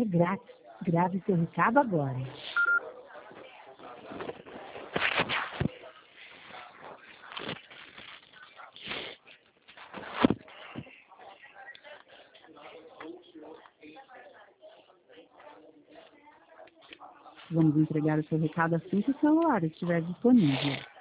É grátis. Grave seu recado agora. Vamos entregar o seu recado assim que o celular estiver disponível.